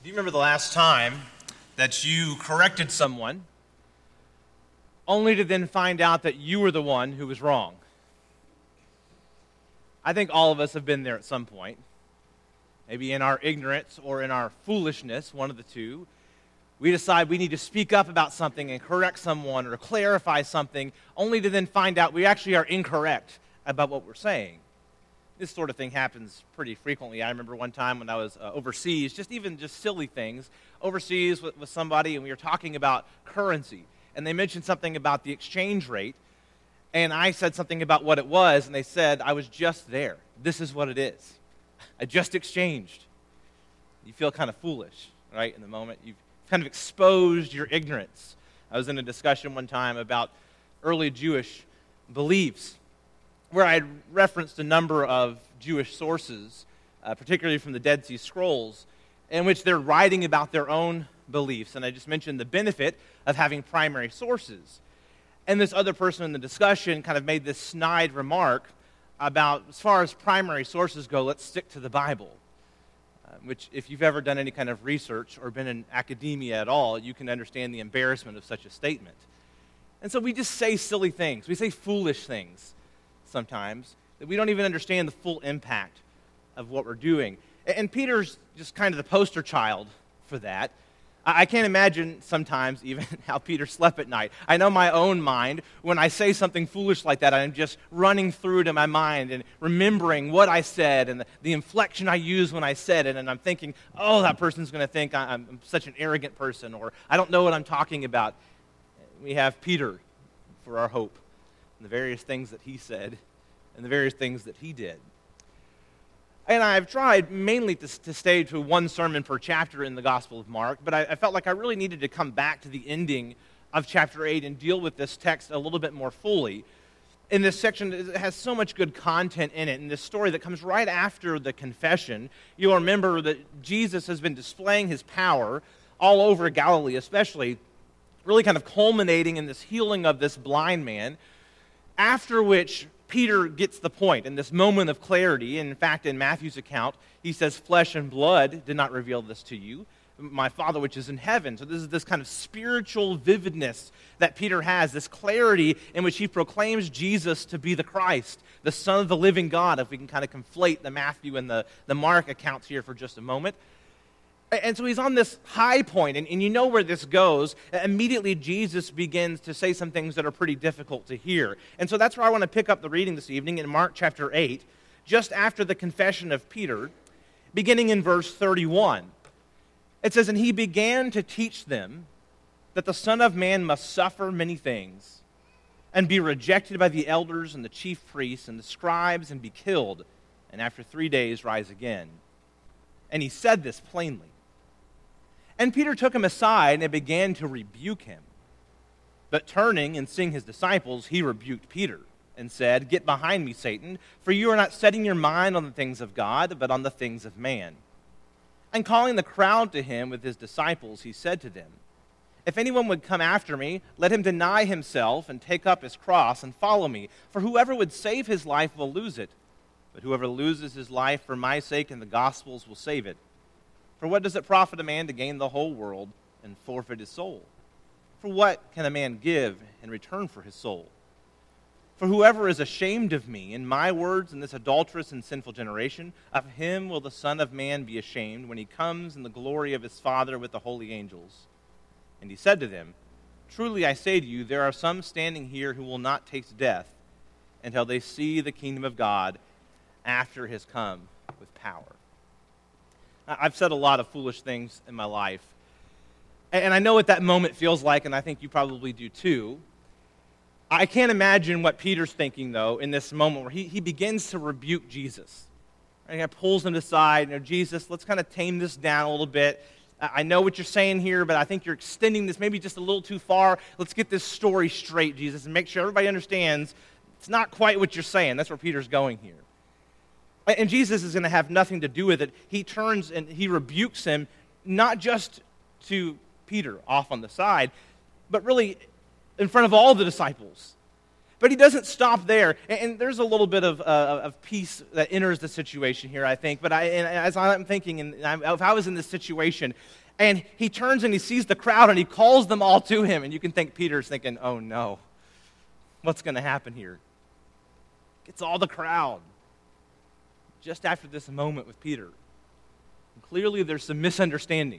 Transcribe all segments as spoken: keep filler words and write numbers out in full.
Do you remember the last time that you corrected someone only to then find out that you were the one who was wrong? I think all of us have been there at some point. Maybe in our ignorance or in our foolishness, one of the two. We decide we need to speak up about something and correct someone or clarify something, only to then find out we actually are incorrect about what we're saying. This sort of thing happens pretty frequently. I remember one time when I was uh, overseas, just even just silly things, overseas with, with somebody, and we were talking about currency. And they mentioned something about the exchange rate, and I said something about what it was, and they said, I was just there. This is what it is. I just exchanged. You feel kind of foolish, right, in the moment. You've kind of exposed your ignorance. I was in a discussion one time about early Jewish beliefs, where I had referenced a number of Jewish sources, uh, particularly from the Dead Sea Scrolls, in which they're writing about their own beliefs. And I just mentioned the benefit of having primary sources. And this other person in the discussion kind of made this snide remark about, as far as primary sources go, let's stick to the Bible. Uh, which, if you've ever done any kind of research or been in academia at all, you can understand the embarrassment of such a statement. And so we just say silly things. We say foolish things sometimes, that we don't even understand the full impact of what we're doing. And Peter's just kind of the poster child for that. I can't imagine sometimes even how Peter slept at night. I know my own mind, when I say something foolish like that, I'm just running through it in my mind and remembering what I said and the, the inflection I used when I said it, and I'm thinking, oh, that person's going to think I'm, I'm such an arrogant person, or I don't know what I'm talking about. We have Peter for our hope, and the various things that he said, and the various things that he did. And I've tried mainly to, to stay to one sermon per chapter in the Gospel of Mark, but I, I felt like I really needed to come back to the ending of chapter eight and deal with this text a little bit more fully. In this section, it has so much good content in it, and this story that comes right after the confession. You'll remember that Jesus has been displaying his power all over Galilee, especially, really kind of culminating in this healing of this blind man, after which Peter gets the point in this moment of clarity. And in fact, in Matthew's account, he says, flesh and blood did not reveal this to you, my Father which is in heaven. So this is this kind of spiritual vividness that Peter has, this clarity in which he proclaims Jesus to be the Christ, the Son of the living God, if we can kind of conflate the Matthew and the, the Mark accounts here for just a moment. And so he's on this high point, and, and you know where this goes. Immediately, Jesus begins to say some things that are pretty difficult to hear. And so that's where I want to pick up the reading this evening in Mark chapter eight, just after the confession of Peter, beginning in verse thirty-one. It says, And he began to teach them that the Son of Man must suffer many things, and be rejected by the elders and the chief priests and the scribes, and be killed, and after three days rise again. And he said this plainly. And Peter took him aside and began to rebuke him. But turning and seeing his disciples, he rebuked Peter and said, Get behind me, Satan, for you are not setting your mind on the things of God, but on the things of man. And calling the crowd to him with his disciples, he said to them, If anyone would come after me, let him deny himself and take up his cross and follow me. For whoever would save his life will lose it, but whoever loses his life for my sake and the gospel's will save it. For what does it profit a man to gain the whole world and forfeit his soul? For what can a man give in return for his soul? For whoever is ashamed of me and my words in this adulterous and sinful generation, of him will the Son of Man be ashamed when he comes in the glory of his Father with the holy angels. And he said to them, Truly I say to you, there are some standing here who will not taste death until they see the kingdom of God after his come with power. I've said a lot of foolish things in my life, and I know what that moment feels like, and I think you probably do too. I can't imagine what Peter's thinking, though, in this moment where he, he begins to rebuke Jesus. He pulls him aside, you know, Jesus, let's kind of tame this down a little bit. I know what you're saying here, but I think you're extending this maybe just a little too far. Let's get this story straight, Jesus, and make sure everybody understands it's not quite what you're saying. That's where Peter's going here. And Jesus is going to have nothing to do with it. He turns and he rebukes him, not just to Peter off on the side, but really in front of all the disciples. But he doesn't stop there, and, and there's a little bit of, uh, of peace that enters the situation here, I think. But I, and as I'm thinking, and I'm, if I was in this situation, and he turns and he sees the crowd, and he calls them all to him, and you can think Peter's thinking, oh no, what's going to happen here? Gets all the crowd. Just after this moment with Peter, and clearly there's some misunderstanding.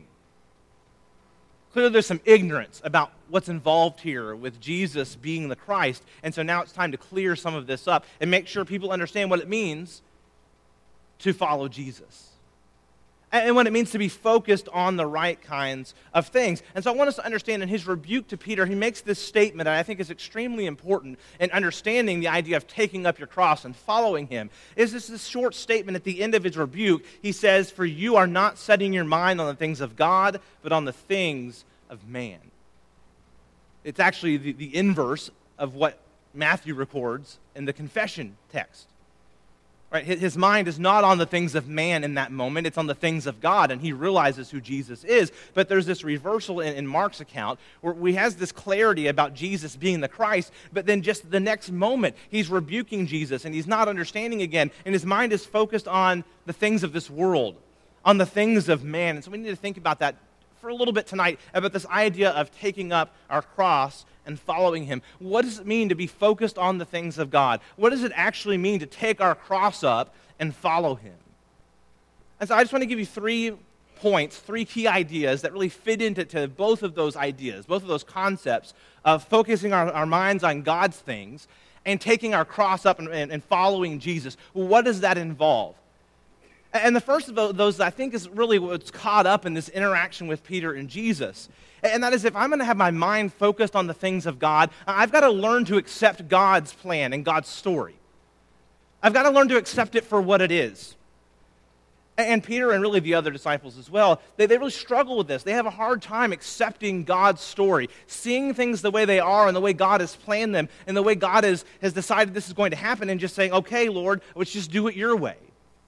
Clearly there's some ignorance about what's involved here with Jesus being the Christ. And so now it's time to clear some of this up and make sure people understand what it means to follow Jesus. And what it means to be focused on the right kinds of things. And so I want us to understand in his rebuke to Peter, he makes this statement that I think is extremely important in understanding the idea of taking up your cross and following him. Is this this short statement at the end of his rebuke? He says, for you are not setting your mind on the things of God, but on the things of man. It's actually the, the inverse of what Matthew records in the confession text. Right? His mind is not on the things of man in that moment. It's on the things of God, and he realizes who Jesus is. But there's this reversal in, in Mark's account where we has this clarity about Jesus being the Christ, but then just the next moment, he's rebuking Jesus, and he's not understanding again, and his mind is focused on the things of this world, on the things of man. And so we need to think about that for a little bit tonight, about this idea of taking up our cross and following him. What does it mean to be focused on the things of God? What does it actually mean to take our cross up and follow him? And so I just want to give you three points, three key ideas that really fit into to both of those ideas, both of those concepts of focusing our, our minds on God's things and taking our cross up and, and, and following Jesus. Well, what does that involve? And the first of those, I think, is really what's caught up in this interaction with Peter and Jesus. And that is, if I'm going to have my mind focused on the things of God, I've got to learn to accept God's plan and God's story. I've got to learn to accept it for what it is. And Peter and really the other disciples as well, they, they really struggle with this. They have a hard time accepting God's story, seeing things the way they are and the way God has planned them and the way God has, has decided this is going to happen and just saying, okay, Lord, let's just do it your way.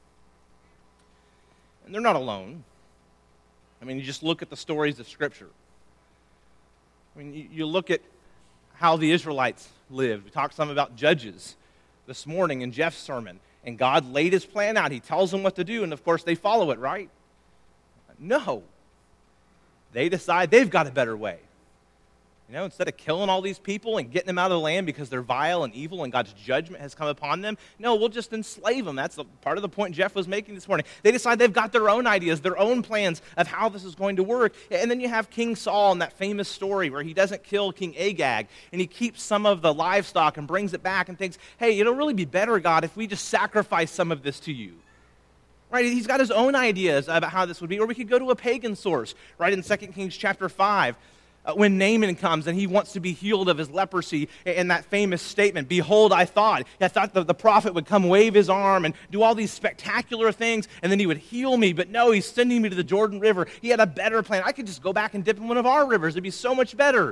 And they're not alone. I mean, you just look at the stories of Scripture. I mean, you, you look at how the Israelites lived. We talked some about Judges this morning in Jeff's sermon. And God laid his plan out. He tells them what to do, and of course they follow it, right? No. They decide they've got a better way. You know, instead of killing all these people and getting them out of the land because they're vile and evil and God's judgment has come upon them, no, we'll just enslave them. That's the, part of the point Jeff was making this morning. They decide they've got their own ideas, their own plans of how this is going to work. And then you have King Saul in that famous story where he doesn't kill King Agag, and he keeps some of the livestock and brings it back and thinks, hey, it'll really be better, God, if we just sacrifice some of this to you. Right? He's got his own ideas about how this would be. Or we could go to a pagan source, right, in Second Kings chapter five. Uh, when Naaman comes and he wants to be healed of his leprosy, in that famous statement, behold, I thought. I thought the, the prophet would come wave his arm and do all these spectacular things, and then he would heal me. But no, he's sending me to the Jordan River. He had a better plan. I could just go back and dip in one of our rivers. It'd be so much better.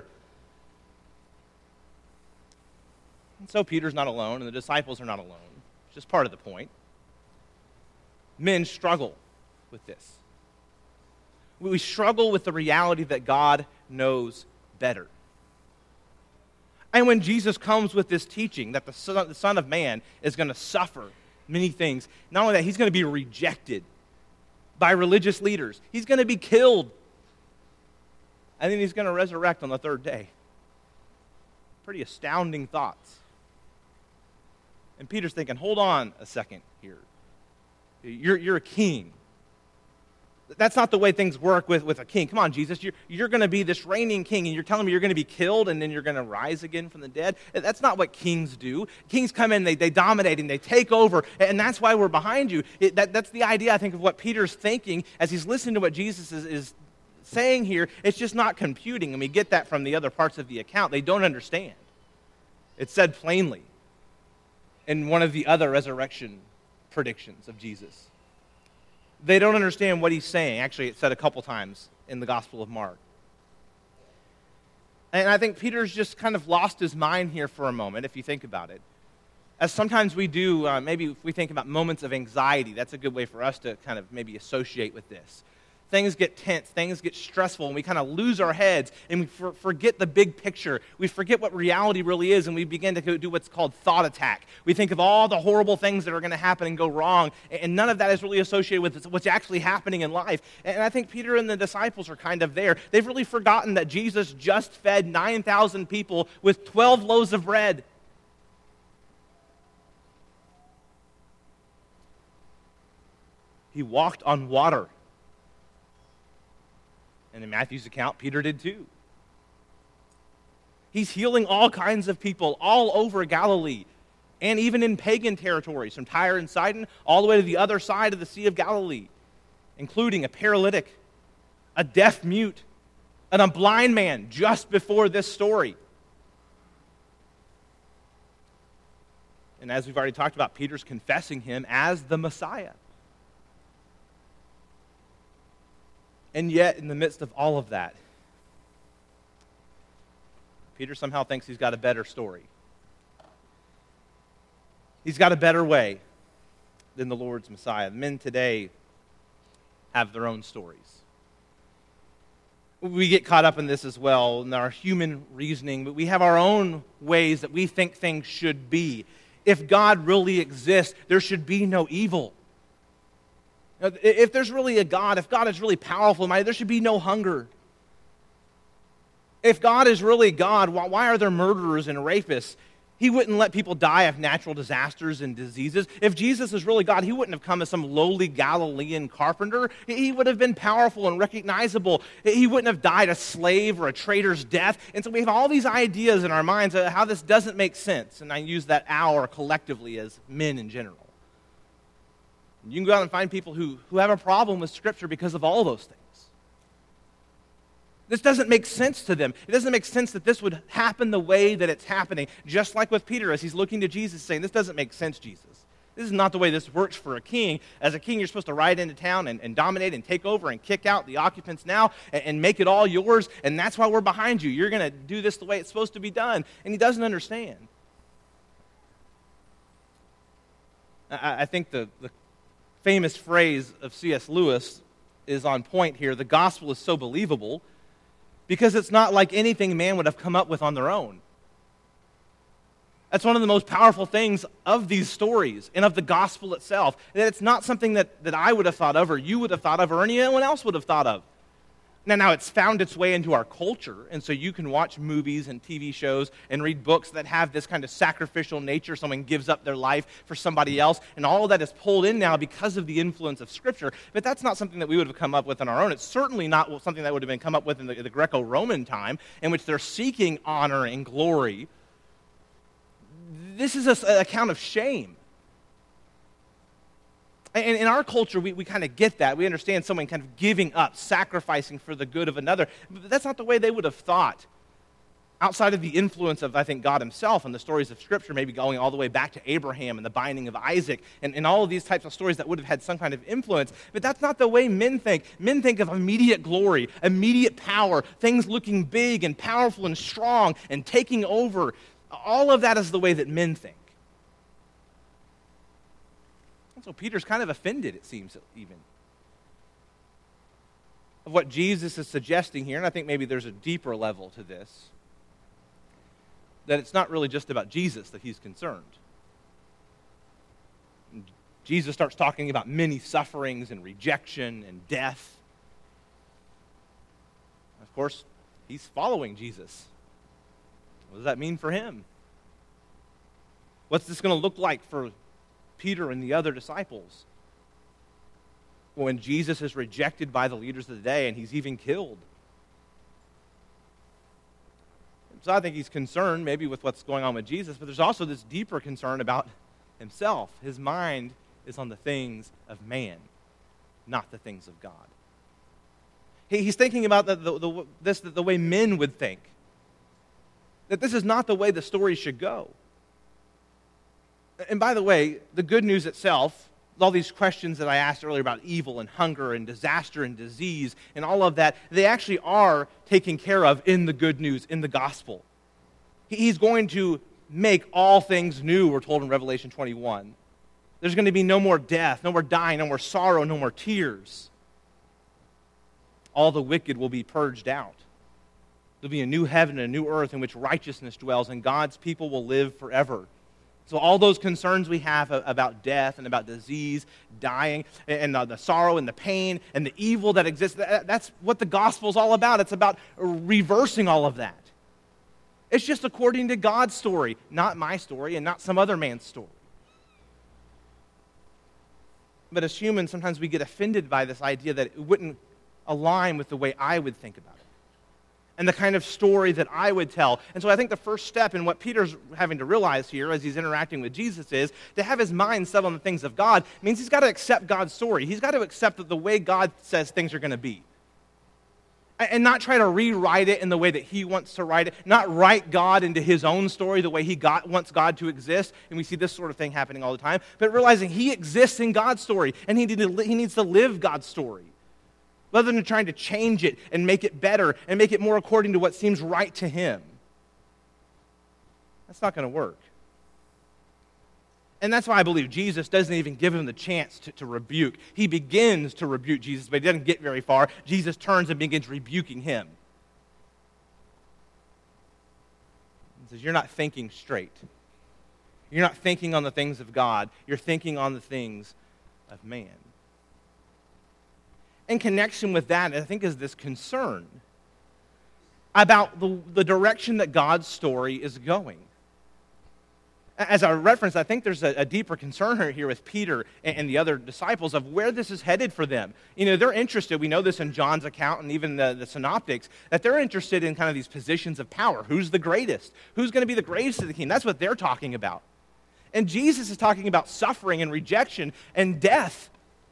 And so Peter's not alone, and the disciples are not alone. It's just part of the point. Men struggle with this. We struggle with the reality that God knows better. And when Jesus comes with this teaching that the Son, the Son of Man is going to suffer many things, not only that, he's going to be rejected by religious leaders. He's going to be killed. And then he's going to resurrect on the third day. Pretty astounding thoughts. And Peter's thinking, hold on a second here. You're, you're a king. That's not the way things work with, with a king. Come on, Jesus, you're, you're going to be this reigning king, and you're telling me you're going to be killed, and then you're going to rise again from the dead? That's not what kings do. Kings come in, they, they dominate, and they take over, and that's why we're behind you. It, that, that's the idea, I think, of what Peter's thinking as he's listening to what Jesus is, is saying here. It's just not computing, and we get that from the other parts of the account. They don't understand. It's said plainly in one of the other resurrection predictions of Jesus. They don't understand what he's saying. Actually, it's said a couple times in the Gospel of Mark. And I think Peter's just kind of lost his mind here for a moment, if you think about it. As sometimes we do, uh, maybe if we think about moments of anxiety, that's a good way for us to kind of maybe associate with this. things get tense, things get stressful, and we kind of lose our heads, and we for- forget the big picture. We forget what reality really is, and we begin to do what's called thought attack. We think of all the horrible things that are going to happen and go wrong, and none of that is really associated with what's actually happening in life. And I think Peter and the disciples are kind of there. They've really forgotten that Jesus just fed nine thousand people with twelve loaves of bread. He walked on water. And in Matthew's account, Peter did too. He's healing all kinds of people all over Galilee, and even in pagan territories, from Tyre and Sidon all the way to the other side of the Sea of Galilee, including a paralytic, a deaf mute, and a blind man just before this story. And as we've already talked about, Peter's confessing him as the Messiah. And yet, in the midst of all of that, Peter somehow thinks he's got a better story. He's got a better way than the Lord's Messiah. Men today have their own stories. We get caught up in this as well, in our human reasoning, but we have our own ways that we think things should be. If God really exists, there should be no evil. If there's really a God, if God is really powerful, there should be no hunger. If God is really God, why are there murderers and rapists? He wouldn't let people die of natural disasters and diseases. If Jesus is really God, he wouldn't have come as some lowly Galilean carpenter. He would have been powerful and recognizable. He wouldn't have died a slave or a traitor's death. And so we have all these ideas in our minds of how this doesn't make sense. And I use that "our" collectively as men in general. You can go out and find people who, who have a problem with Scripture because of all those things. This doesn't make sense to them. It doesn't make sense that this would happen the way that it's happening. Just like with Peter as he's looking to Jesus saying, this doesn't make sense, Jesus. This is not the way this works for a king. As a king, you're supposed to ride into town and, and dominate and take over and kick out the occupants now and, and make it all yours, and that's why we're behind you. You're going to do this the way it's supposed to be done. And he doesn't understand. I, I think the, the famous phrase of C S Lewis is on point here. The gospel is so believable because it's not like anything man would have come up with on their own. That's one of the most powerful things of these stories and of the gospel itself, that it's not something that, that I would have thought of or you would have thought of or anyone else would have thought of. Now, now, it's found its way into our culture, and so you can watch movies and T V shows and read books that have this kind of sacrificial nature. Someone gives up their life for somebody else, and all of that is pulled in now because of the influence of Scripture. But that's not something that we would have come up with on our own. It's certainly not something that would have been come up with in the, the Greco-Roman time, in which they're seeking honor and glory. This is an account of shame. And in our culture, we, we kind of get that. We understand someone kind of giving up, sacrificing for the good of another. But that's not the way they would have thought. Outside of the influence of, I think, God himself and the stories of Scripture, maybe going all the way back to Abraham and the binding of Isaac and, and all of these types of stories that would have had some kind of influence. But that's not the way men think. Men think of immediate glory, immediate power, things looking big and powerful and strong and taking over. All of that is the way that men think. And so Peter's kind of offended, it seems, even, of what Jesus is suggesting here. And I think maybe there's a deeper level to this, that it's not really just about Jesus that he's concerned. Jesus starts talking about many sufferings and rejection and death. Of course, he's following Jesus. What does that mean for him? What's this going to look like for Peter and the other disciples when Jesus is rejected by the leaders of the day and he's even killed? So I think he's concerned maybe with what's going on with Jesus, but there's also this deeper concern about himself. His mind is on the things of man, not the things of God. He's thinking about the, the, the, this the way men would think, that this is not the way the story should go. And by the way, the good news itself, all these questions that I asked earlier about evil and hunger and disaster and disease and all of that, they actually are taken care of in the good news, in the gospel. He's going to make all things new, we're told in Revelation twenty-one. There's going to be no more death, no more dying, no more sorrow, no more tears. all the wicked will be purged out. There'll be a new heaven and a new earth in which righteousness dwells, and God's people will live forever. So all those concerns we have about death and about disease, dying, and the sorrow and the pain and the evil that exists, that's what the gospel is all about. It's about reversing all of that. It's just according to God's story, not my story and not some other man's story. But as humans, sometimes we get offended by this idea that it wouldn't align with the way I would think about it and the kind of story that I would tell. And so I think the first step in what Peter's having to realize here as he's interacting with Jesus is to have his mind set on the things of God means he's got to accept God's story. He's got to accept that the way God says things are going to be. And not try to rewrite it in the way that he wants to write it. Not write God into his own story the way he got, wants God to exist. And we see this sort of thing happening all the time. But realizing he exists in God's story. And he, need to, he needs to live God's story. Rather than trying to change it and make it better and make it more according to what seems right to him. That's not going to work. And that's why I believe Jesus doesn't even give him the chance to, to rebuke. He begins to rebuke Jesus, but he doesn't get very far. Jesus turns and begins rebuking him. He says, you're not thinking straight. You're not thinking on the things of God. You're thinking on the things of man. In connection with that, I think, is this concern about the, the direction that God's story is going. As I referenced, I think there's a, a deeper concern here with Peter and, and the other disciples of where this is headed for them. You know, they're interested, we know this in John's account and even the, the synoptics, that they're interested in kind of these positions of power. Who's the greatest? Who's going to be the greatest of the kingdom? That's what they're talking about. And Jesus is talking about suffering and rejection and death.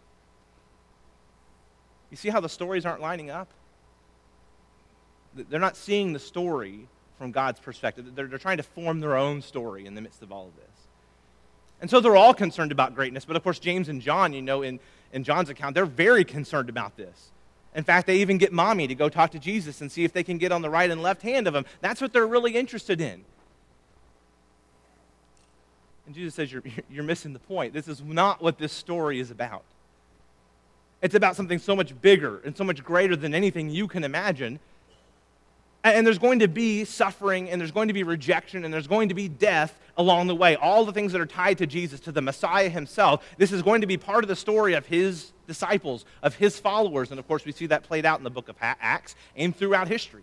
You see how the stories aren't lining up? They're not seeing the story from God's perspective. They're, they're trying to form their own story in the midst of all of this. And so they're all concerned about greatness. But of course, James and John, you know, in, in John's account, they're very concerned about this. In fact, they even get mommy to go talk to Jesus and see if they can get on the right and left hand of him. That's what they're really interested in. And Jesus says, you're, you're missing the point. This is not what this story is about. It's about something so much bigger and so much greater than anything you can imagine. And there's going to be suffering, and there's going to be rejection, and there's going to be death along the way. All the things that are tied to Jesus, to the Messiah himself. This is going to be part of the story of his disciples, of his followers. And of course, we see that played out in the book of Acts and throughout history.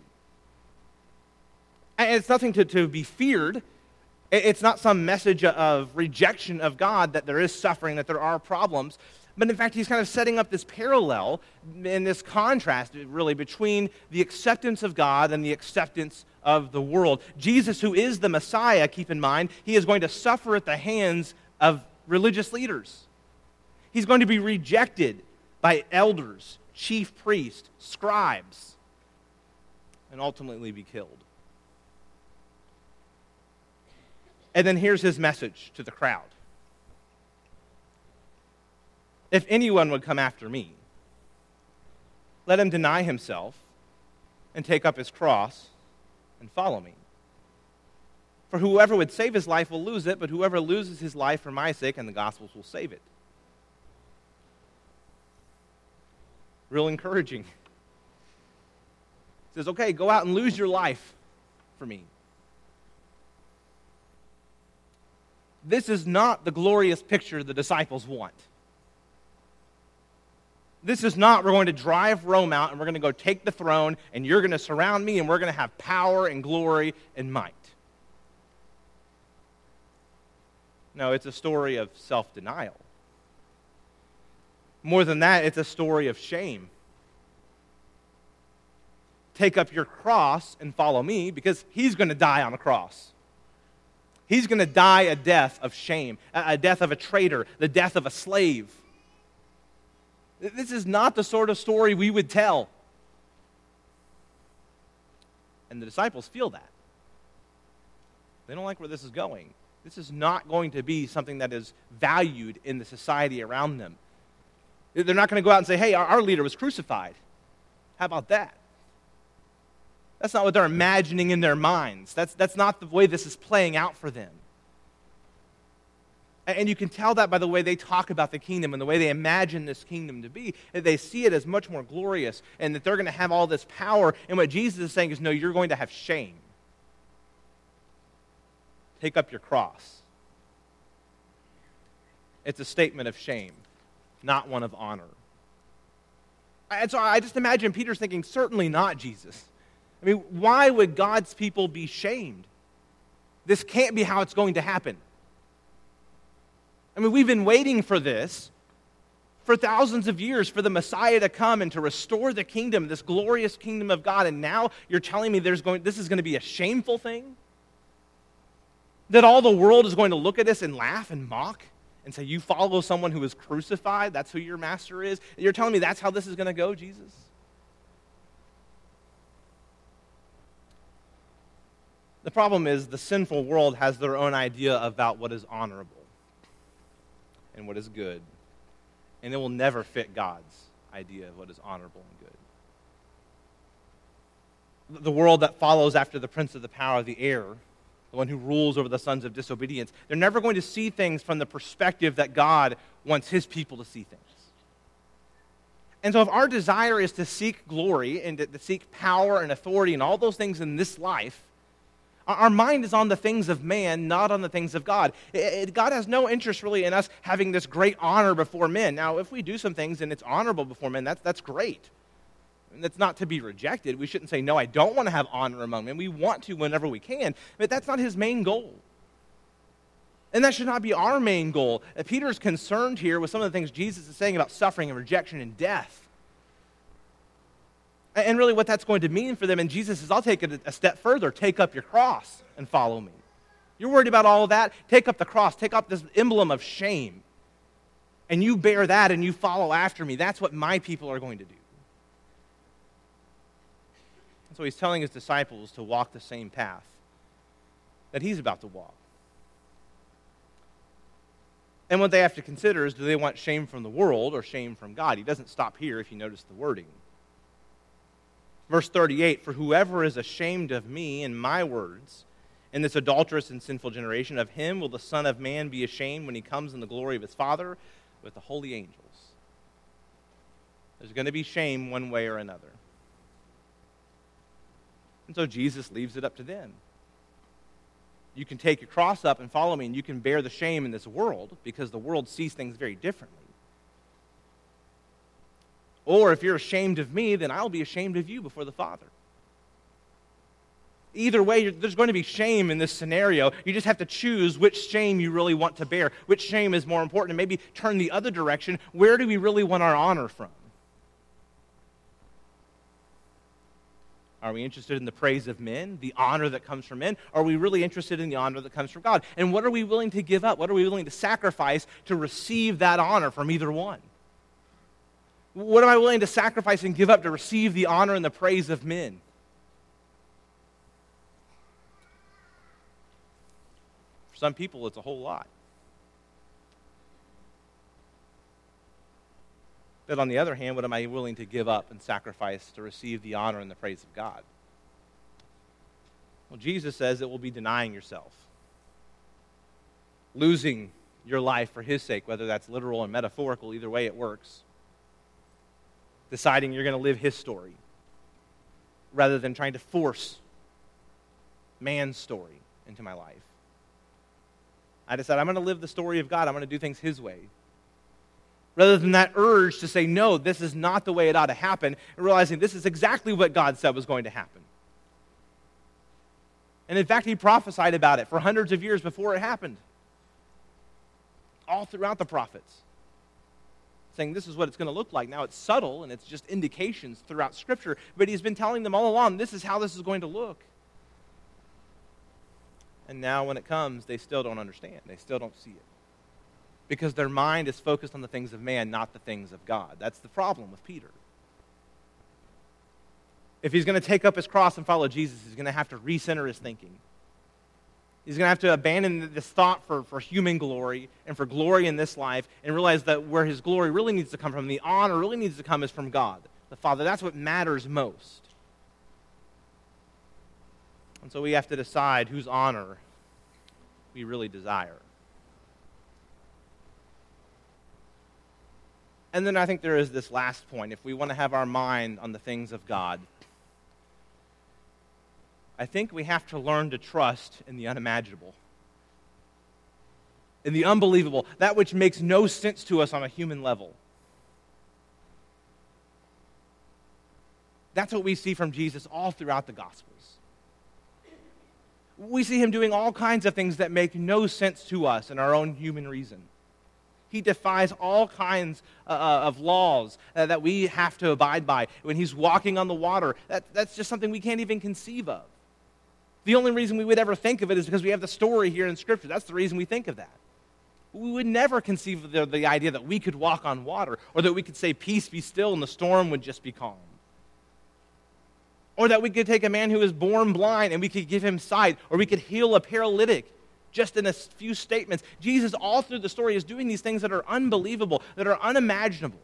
And it's nothing to, to be feared. It's not some message of rejection of God that there is suffering, that there are problems. But in fact, he's kind of setting up this parallel and this contrast, really, between the acceptance of God and the acceptance of the world. Jesus, who is the Messiah, keep in mind, he is going to suffer at the hands of religious leaders. He's going to be rejected by elders, chief priests, scribes, and ultimately be killed. And then here's his message to the crowd. If anyone would come after me, let him deny himself and take up his cross and follow me. For whoever would save his life will lose it, but whoever loses his life for my sake and the gospel's will save it. Real encouraging. It says, okay, go out and lose your life for me. This is not the glorious picture the disciples want. This is not, we're going to drive Rome out and we're going to go take the throne and you're going to surround me and we're going to have power and glory and might. No, it's a story of self-denial. More than that, it's a story of shame. Take up your cross and follow me because he's going to die on a cross. He's going to die a death of shame, a death of a traitor, the death of a slave. This is not the sort of story we would tell. And the disciples feel that. They don't like where this is going. This is not going to be something that is valued in the society around them. They're not going to go out and say, hey, our, our leader was crucified. How about that? That's not what they're imagining in their minds. That's, that's not the way this is playing out for them. And you can tell that by the way they talk about the kingdom and the way they imagine this kingdom to be. That they see it as much more glorious and that they're going to have all this power. And what Jesus is saying is, no, you're going to have shame. Take up your cross. It's a statement of shame, not one of honor. And so I just imagine Peter's thinking, certainly not, Jesus. I mean, why would God's people be shamed? This can't be how it's going to happen. I mean, we've been waiting for this for thousands of years, for the Messiah to come and to restore the kingdom, this glorious kingdom of God, and now you're telling me there's going, this is going to be a shameful thing? That all the world is going to look at us and laugh and mock and say, you follow someone who is crucified, that's who your master is? You're telling me that's how this is going to go, Jesus? The problem is the sinful world has their own idea about what is honorable and what is good. And it will never fit God's idea of what is honorable and good. The world that follows after the prince of the power of the air, the one who rules over the sons of disobedience, they're never going to see things from the perspective that God wants his people to see things. And so if our desire is to seek glory and to, to seek power and authority and all those things in this life, our mind is on the things of man, not on the things of God. It, it, God has no interest really in us having this great honor before men. Now, if we do some things and it's honorable before men, that's, that's great. And that's not to be rejected. We shouldn't say, no, I don't want to have honor among men. We want to whenever we can, but that's not his main goal. And that should not be our main goal. Uh, Peter is concerned here with some of the things Jesus is saying about suffering and rejection and death. And really what that's going to mean for them. And Jesus says, I'll take it a step further. Take up your cross and follow me. You're worried about all of that? Take up the cross. Take up this emblem of shame. And you bear that and you follow after me. That's what my people are going to do. And so he's telling his disciples to walk the same path that he's about to walk. And what they have to consider is, do they want shame from the world or shame from God? He doesn't stop here if you notice the wording. Verse thirty-eight, for whoever is ashamed of me and my words in this adulterous and sinful generation, of him will the Son of Man be ashamed when he comes in the glory of his Father with the holy angels. There's going to be shame one way or another. And so Jesus leaves it up to them. You can take your cross up and follow me, and you can bear the shame in this world because the world sees things very differently. Or if you're ashamed of me, then I'll be ashamed of you before the Father. Either way, there's going to be shame in this scenario. You just have to choose which shame you really want to bear, which shame is more important, and maybe turn the other direction. Where do we really want our honor from? Are we interested in the praise of men, the honor that comes from men? Are we really interested in the honor that comes from God? And what are we willing to give up? What are we willing to sacrifice to receive that honor from either one? What am I willing to sacrifice and give up to receive the honor and the praise of men? For some people, it's a whole lot. But on the other hand, what am I willing to give up and sacrifice to receive the honor and the praise of God? Well, Jesus says it will be denying yourself, losing your life for his sake, whether that's literal or metaphorical, either way it works. Deciding you're going to live his story rather than trying to force man's story into my life. I decided I'm going to live the story of God. I'm going to do things his way. Rather than that urge to say, no, this is not the way it ought to happen, and realizing this is exactly what God said was going to happen. And in fact, he prophesied about it for hundreds of years before it happened. All throughout the prophets. Saying this is what it's going to look like. Now it's subtle and it's just indications throughout Scripture, but he's been telling them all along, this is how this is going to look. And now when it comes, they still don't understand. They still don't see it. Because their mind is focused on the things of man, not the things of God. That's the problem with Peter. If he's going to take up his cross and follow Jesus, he's going to have to recenter his thinking. He's going to have to abandon this thought for, for human glory and for glory in this life and realize that where his glory really needs to come from, the honor really needs to come is from God, the Father. That's what matters most. And so we have to decide whose honor we really desire. And then I think there is this last point. If we want to have our mind on the things of God, I think we have to learn to trust in the unimaginable, in the unbelievable, that which makes no sense to us on a human level. That's what we see from Jesus all throughout the Gospels. We see him doing all kinds of things that make no sense to us in our own human reason. He defies all kinds uh, of laws uh, that we have to abide by. When he's walking on the water, that, that's just something we can't even conceive of. The only reason we would ever think of it is because we have the story here in Scripture. That's the reason we think of that. We would never conceive of the, the idea that we could walk on water, or that we could say, peace, be still, and the storm would just be calm. Or that we could take a man who was born blind and we could give him sight, or we could heal a paralytic just in a few statements. Jesus, all through the story, is doing these things that are unbelievable, that are unimaginable.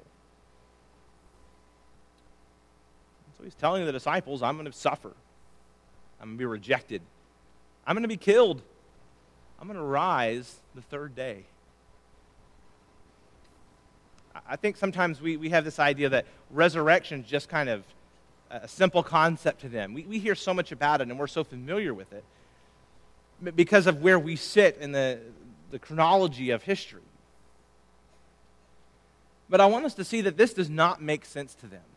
So he's telling the disciples, I'm going to suffer. I'm going to be rejected. I'm going to be killed. I'm going to rise the third day. I think sometimes we, we have this idea that resurrection is just kind of a simple concept to them. We, we hear so much about it and we're so familiar with it because of where we sit in the, the chronology of history. But I want us to see that this does not make sense to them.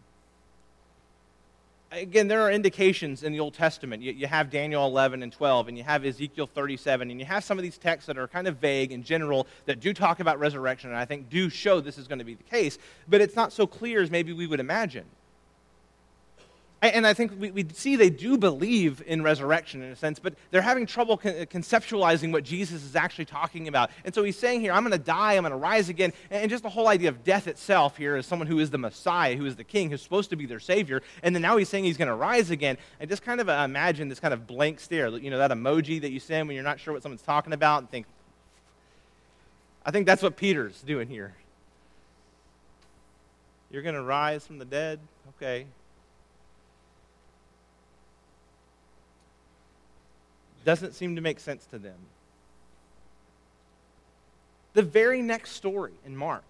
Again, there are indications in the Old Testament. You, you have Daniel eleven and twelve, and you have Ezekiel thirty-seven, and you have some of these texts that are kind of vague and general that do talk about resurrection, and I think do show this is going to be the case, but it's not so clear as maybe we would imagine. And I think we, we see they do believe in resurrection in a sense, but they're having trouble con- conceptualizing what Jesus is actually talking about. And so he's saying here, I'm going to die, I'm going to rise again. And just the whole idea of death itself here as someone who is the Messiah, who is the King, who's supposed to be their Savior. And then now he's saying he's going to rise again. And just kind of uh, imagine this kind of blank stare, you know, that emoji that you send when you're not sure what someone's talking about, and think, I think that's what Peter's doing here. You're going to rise from the dead? Okay. Doesn't seem to make sense to them. The very next story in Mark,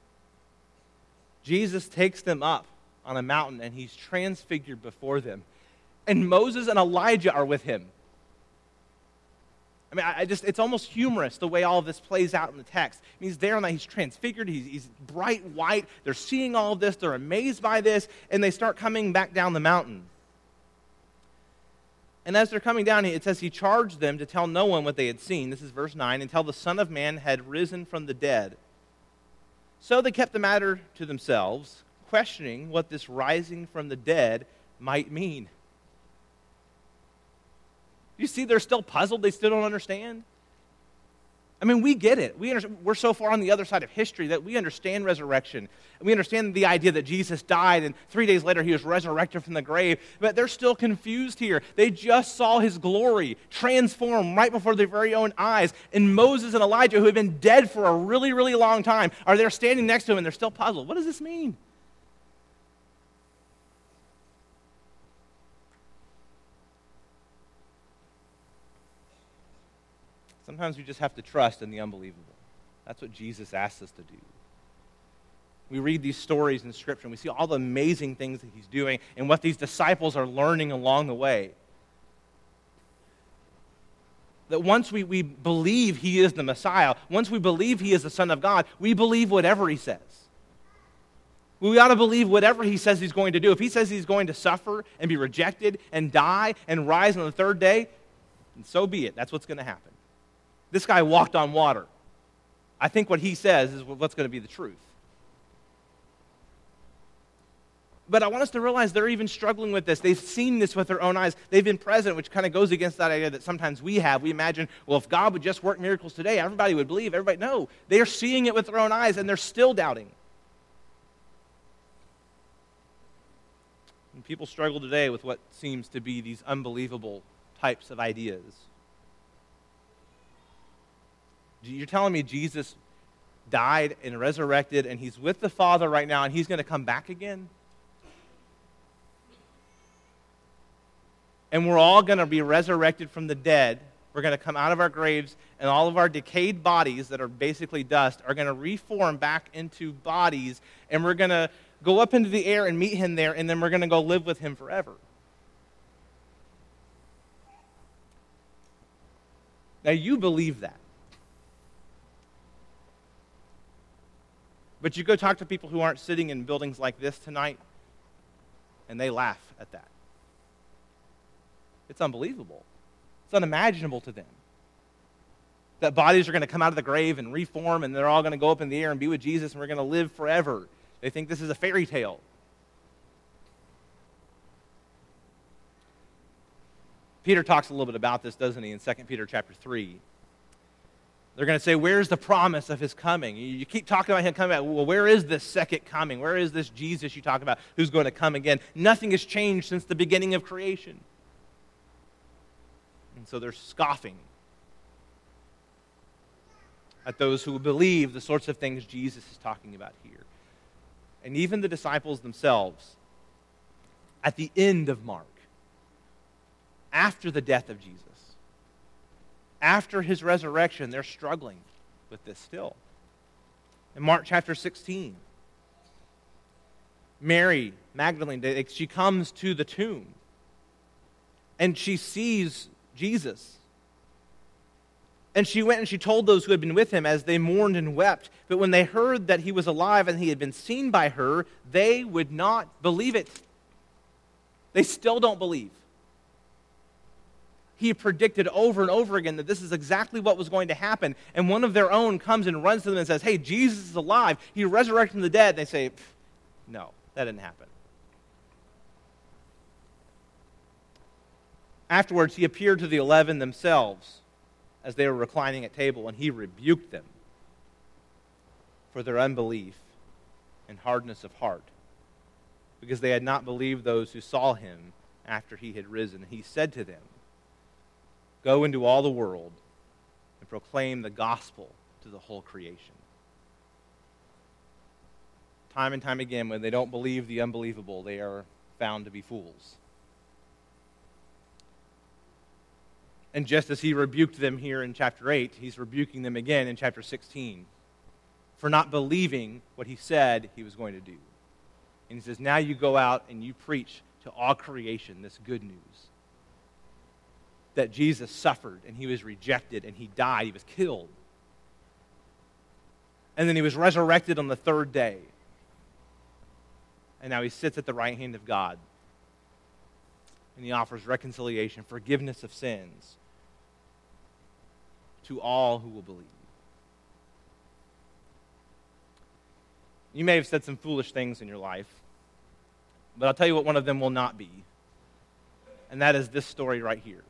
Jesus takes them up on a mountain and he's transfigured before them. And Moses and Elijah are with him. I mean, I just, it's almost humorous the way all of this plays out in the text. I mean, he's there and he's transfigured, he's, he's bright white, they're seeing all of this, they're amazed by this, and they start coming back down the mountain. And as they're coming down, it says he charged them to tell no one what they had seen. This is verse nine, until the Son of Man had risen from the dead. So they kept the matter to themselves, questioning what this rising from the dead might mean. You see, they're still puzzled. They still don't understand. I mean, we get it. We understand, we're so far on the other side of history that we understand resurrection. We understand the idea that Jesus died and three days later he was resurrected from the grave. But they're still confused here. They just saw his glory transform right before their very own eyes. And Moses and Elijah, who had been dead for a really, really long time, are there standing next to him and they're still puzzled. What does this mean? Sometimes we just have to trust in the unbelievable. That's what Jesus asks us to do. We read these stories in Scripture, and we see all the amazing things that he's doing and what these disciples are learning along the way. That once we, we believe he is the Messiah, once we believe he is the Son of God, we believe whatever he says. We ought to believe whatever he says he's going to do. If he says he's going to suffer and be rejected and die and rise on the third day, then so be it. That's what's going to happen. This guy walked on water. I think what he says is what's going to be the truth. But I want us to realize they're even struggling with this. They've seen this with their own eyes. They've been present, which kind of goes against that idea that sometimes we have. We imagine, well, if God would just work miracles today, everybody would believe. Everybody, no. They are seeing it with their own eyes, and they're still doubting. And people struggle today with what seems to be these unbelievable types of ideas. You're telling me Jesus died and resurrected and he's with the Father right now and he's going to come back again? And we're all going to be resurrected from the dead We're going to come out of our graves, and all of our decayed bodies that are basically dust are going to reform back into bodies, and we're going to go up into the air and meet him there, and then we're going to go live with him forever. Now, you believe that. But you go talk to people who aren't sitting in buildings like this tonight, and they laugh at that. It's unbelievable. It's unimaginable to them that bodies are going to come out of the grave and reform, and they're all going to go up in the air and be with Jesus, and we're going to live forever. They think this is a fairy tale. Peter talks a little bit about this, doesn't he, in Second Peter chapter three. They're going to say, where's the promise of his coming? You keep talking about him coming back. Well, where is this second coming? Where is this Jesus you talk about who's going to come again? Nothing has changed since the beginning of creation. And so they're scoffing at those who believe the sorts of things Jesus is talking about here. And even the disciples themselves, at the end of Mark, after the death of Jesus, after his resurrection, they're struggling with this still. In Mark chapter sixteen, Mary Magdalene, she comes to the tomb, and she sees Jesus. And she went and she told those who had been with him as they mourned and wept. But when they heard that he was alive and he had been seen by her, they would not believe it. They still don't believe. He predicted over and over again that this is exactly what was going to happen. And one of their own comes and runs to them and says, hey, Jesus is alive. He resurrected from the dead. And they say, no, that didn't happen. Afterwards, he appeared to the eleven themselves as they were reclining at table, and he rebuked them for their unbelief and hardness of heart, because they had not believed those who saw him after he had risen. He said to them, go into all the world and proclaim the gospel to the whole creation. Time and time again, when they don't believe the unbelievable, they are found to be fools. And just as he rebuked them here in chapter eight, he's rebuking them again in chapter sixteen for not believing what he said he was going to do. And he says, now you go out and you preach to all creation this good news. That Jesus suffered and he was rejected and he died, he was killed. And then he was resurrected on the third day. And now he sits at the right hand of God. And he offers reconciliation, forgiveness of sins to all who will believe. You may have said some foolish things in your life, but I'll tell you what one of them will not be. And that is this story right here.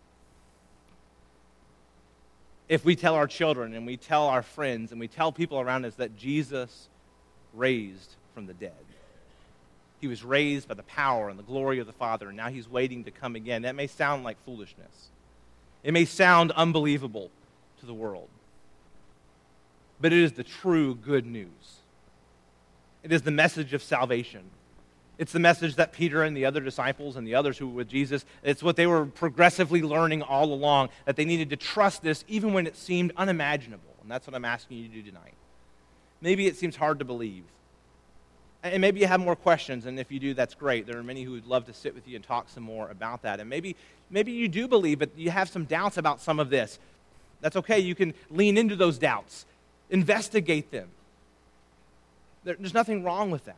If we tell our children and we tell our friends and we tell people around us that Jesus raised from the dead. He was raised by the power and the glory of the Father, and now he's waiting to come again. That may sound like foolishness. It may sound unbelievable to the world. But it is the true good news. It is the message of salvation. It's the message that Peter and the other disciples and the others who were with Jesus, it's what they were progressively learning all along, that they needed to trust this even when it seemed unimaginable. And that's what I'm asking you to do tonight. Maybe it seems hard to believe. And maybe you have more questions, and if you do, that's great. There are many who would love to sit with you and talk some more about that. And maybe, maybe you do believe, but you have some doubts about some of this. That's okay. You can lean into those doubts. Investigate them. There, there's nothing wrong with that.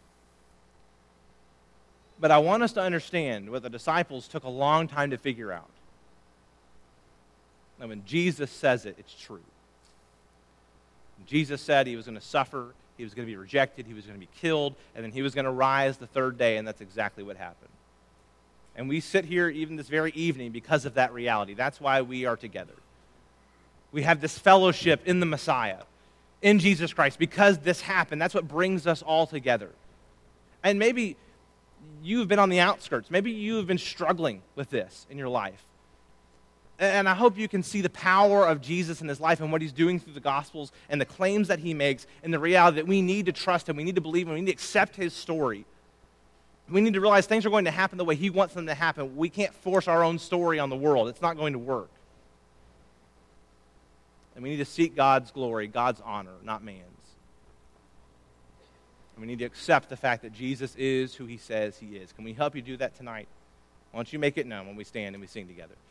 But I want us to understand what the disciples took a long time to figure out. And when Jesus says it, it's true. When Jesus said he was going to suffer, he was going to be rejected, he was going to be killed, and then he was going to rise the third day, and that's exactly what happened. And we sit here even this very evening because of that reality. That's why we are together. We have this fellowship in the Messiah, in Jesus Christ, because this happened. That's what brings us all together. And maybe you've been on the outskirts. Maybe you've been struggling with this in your life. And I hope you can see the power of Jesus in his life and what he's doing through the Gospels and the claims that he makes and the reality that we need to trust him, we need to believe him, we need to accept his story. We need to realize things are going to happen the way he wants them to happen. We can't force our own story on the world. It's not going to work. And we need to seek God's glory, God's honor, not man's. And we need to accept the fact that Jesus is who he says he is. Can we help you do that tonight? Why don't you make it known when we stand and we sing together?